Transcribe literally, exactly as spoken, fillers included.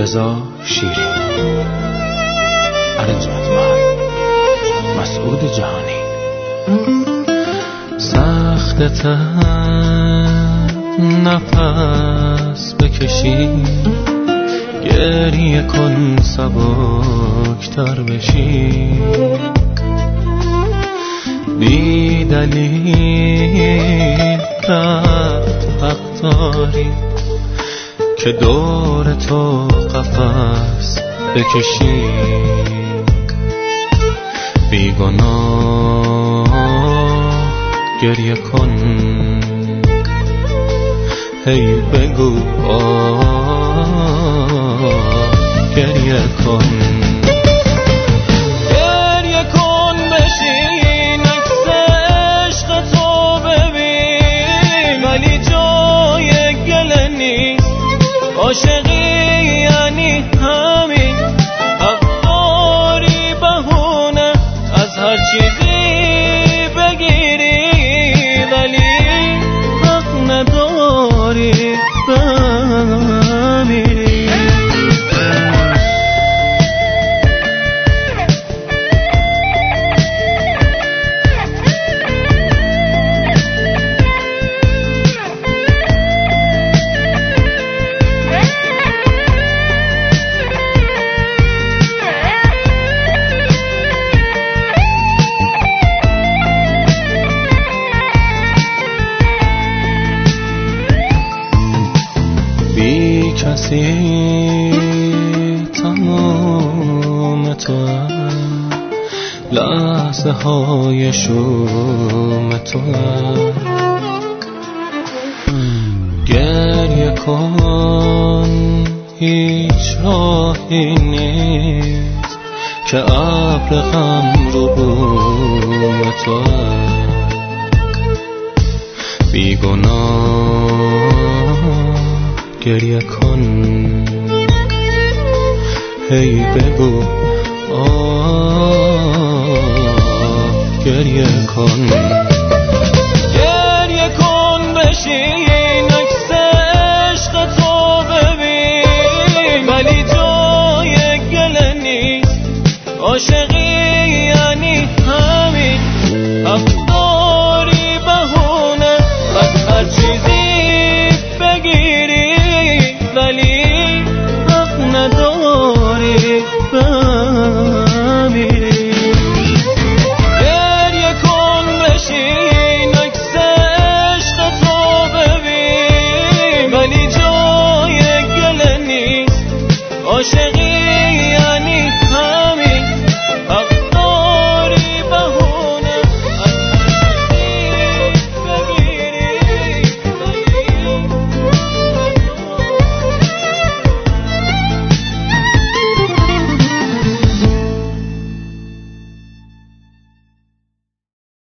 رضا شیری، ارنجمنت من مسعود جهانی. سخت نفس بکشی، گریه کن سبکتر بشی، بی دلیل رفت حق داری که دور تو قفس بکشی. بی گناه گریه کن، هی بگو آه گریه کن. گریه کن بشین عکس عشق تو ببین، ولی جای گله نیست. عاشقی یعنی همین، حق داری بهونه از هر چیزی بگیری، ولی حق نداری بمیری. بی کسی تمام تو، لحظه های شوم تو. گریه کن، هیچ راهی نیست که ابر غم رو بوم تو. بی گناه گریه کن، هی بگو آه گریه کن. گریه کن بشین عکس عشق تو ببین، ولی جای گله نیست. عاشقی یعنی همین، حق داری بهونه از هر چیزی بگیری، ولی حق نداری بمیری. گریه کن بشین عکس عشق تو ببین، ولی جای گله نیست. عاشقی